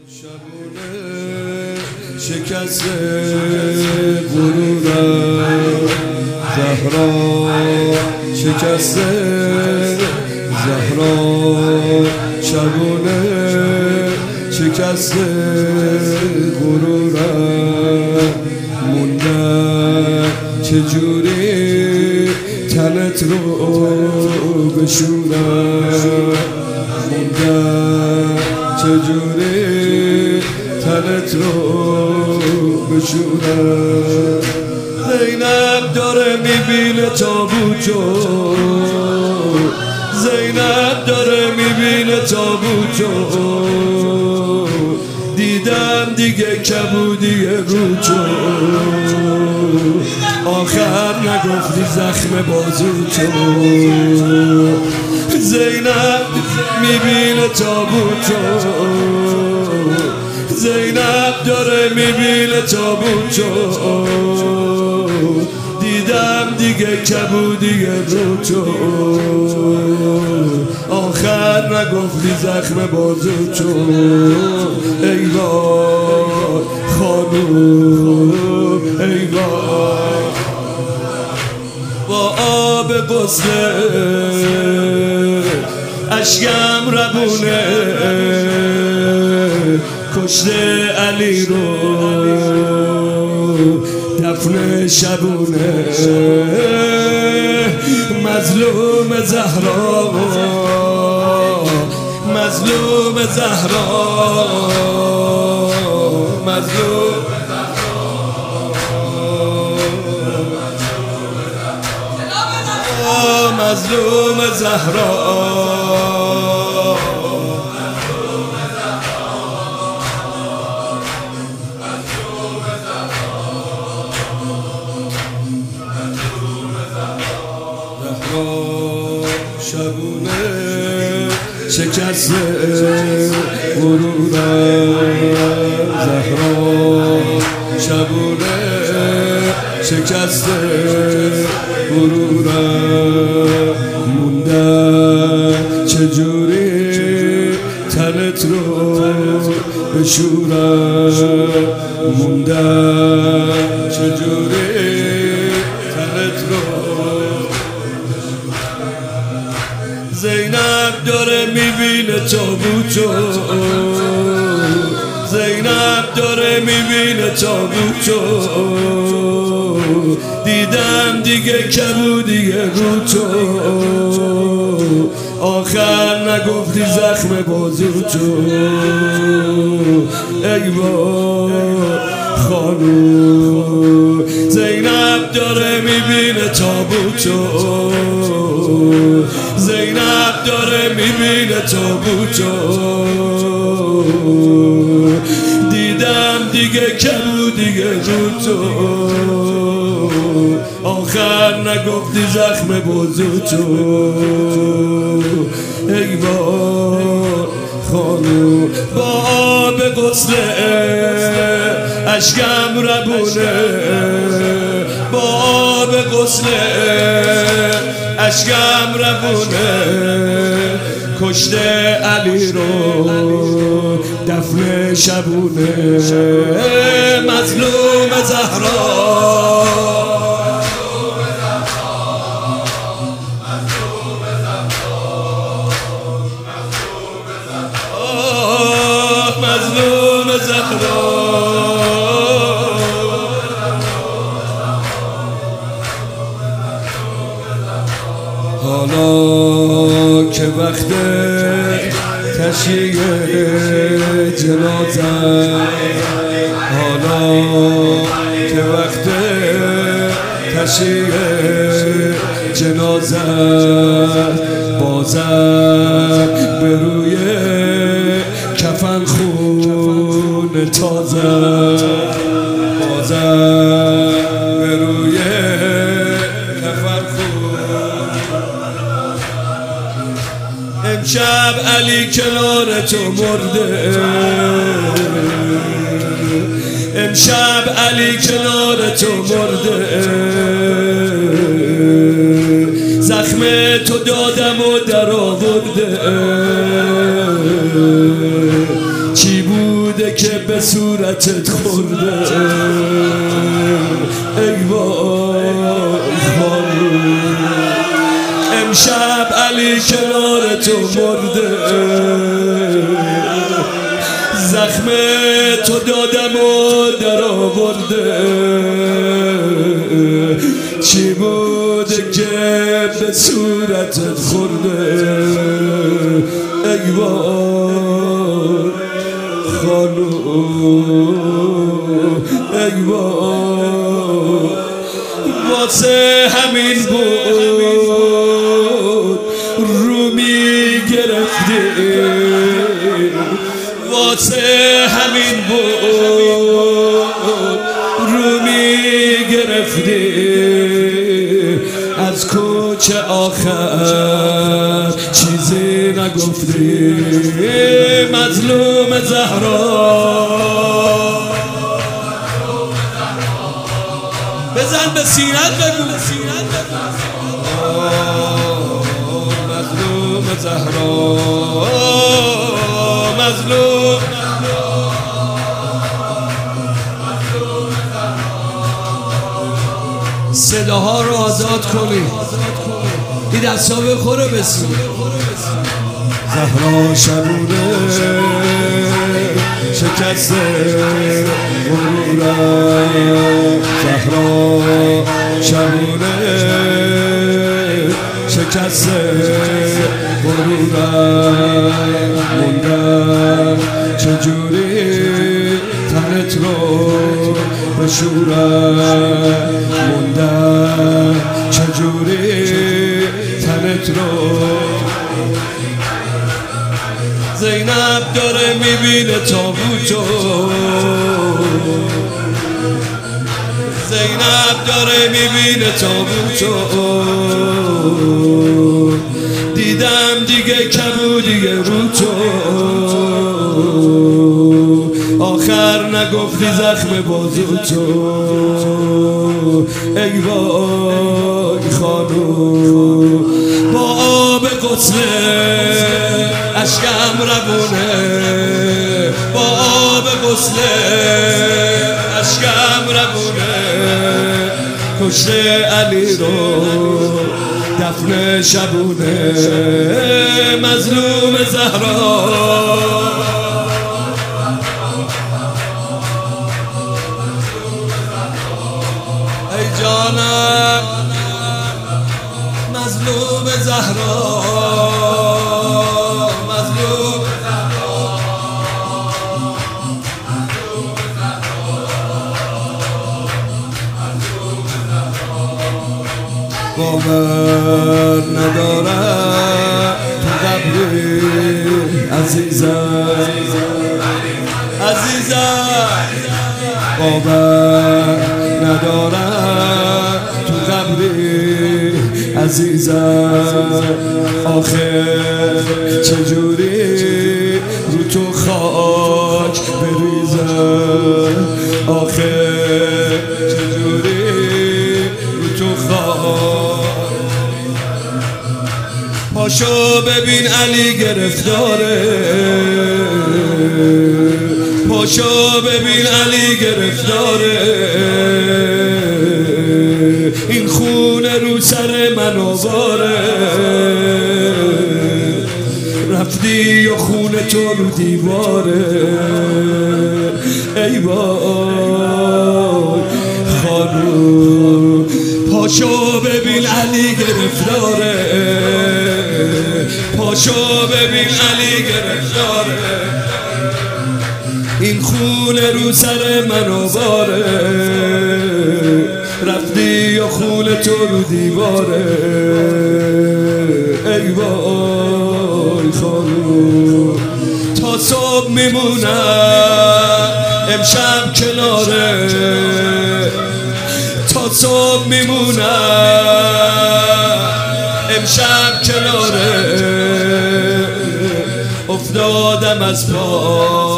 شبونه شکست غرورم زهرا شکست زهرا شبونه شکست غرورم موندم چجوری تنت رو بشورم موندم چجوری تنت رو بشورم زینب داره میبینه تابوتو زینب داره میبینه تابوتو دیدم دیگه کبودی رو تو آخر نگفتی زخم بازو تو زینب میبینه تابوتو زینب داره میبینه تابوتو دیدم دیگه کبودی رو تو آخر نگفتی زخم بازو تو ای وای خانوم ای وای با آب غسل اشکم ربونه کشته علی رو دفن شبونه مظلوم زهرا مظلوم زهرا مظلوم مظلوم زهرا شبونه شکست غرورم زهرا شبونه شکست غرورم موندم چجوری تنت رو بشورم موندم چجوری تنت رو زینب داره میبینه تابوتو زینب داره میبینه تابوتو دیدم دیگه کبودی رو تو آخر نگفتی زخم بازو تو ای وای خانوم زینب داره میبینه تابوتو زینب داره میبینه تابوتو دیدم دیگه کبودی رو تو آخر نگفتی زخم بازو تو ای وای خانوم با آب غسل اشکم ربونه با آب غسل اشکم ربونه کشته علی رو دفن شبونه مظلوم زهرا مظلوم زهرا حالا که وقت تشییع جنازه حالا که وقت تشییع جنازه بازم به روی کفن خون تازه بازم به روی کفن خون امشب علی کنار تو مرده امشب علی کنار تو مرده زخم تو دادم و در آورده چی بوده بوده که به صورتت خورده ای وای خانوم امشب علی کنار تو مرده زخم تو دادم و در آورده چی بوده که به صورتت خورده ای وای خانوم ای وای واسه همین بود رو میگرفتی واسه همین بود رو میگرفتی از کوچه آخر چیزی نگفتی مظلوم زهرا بزن به سینت بگو مظلوم زهرا مظلوم صداها رو آزاد کنی این دستا بخوره بسید زهرا شبونه شکسته غرورم زهرا شبونه شکسته غرورم موندم چجوری تنت رو بشورم موندم چجوری تنت رو زینب داره میبینه تابوتو زینب داره میبینه تابوتو دیدم دیگه کبودیه رو تو آخر نگفتی زخم بازو تو ای وای خانوم با آب غسله اشکم روونه با آب غسله اشکم روونه کشته علی رو دفن شبونه مظلوم زهرا ای جانم مظلوم زهرا مظلوم باور ندارم تو قبری عزیزم عزیزم باور ندارم تو قبری عزیزم آخه چجوری رو تو خاک بریزم آخه چجوری رو تو خاک پاشو ببین علی گرفتاره پاشو ببین علی گرفتاره این خون رو سر من آواره رفتی و خون تو رو دیواره ای وای خانوم پاشو ببین علی گرفتاره پاشو ببین علی گرفتاره این خون رو سر من آواره رفتی و خون تو رو دیواره ای وای خانوم تا صبح میمونم امشب کناره تا صبح میمونم امشب کناره افتادم از پا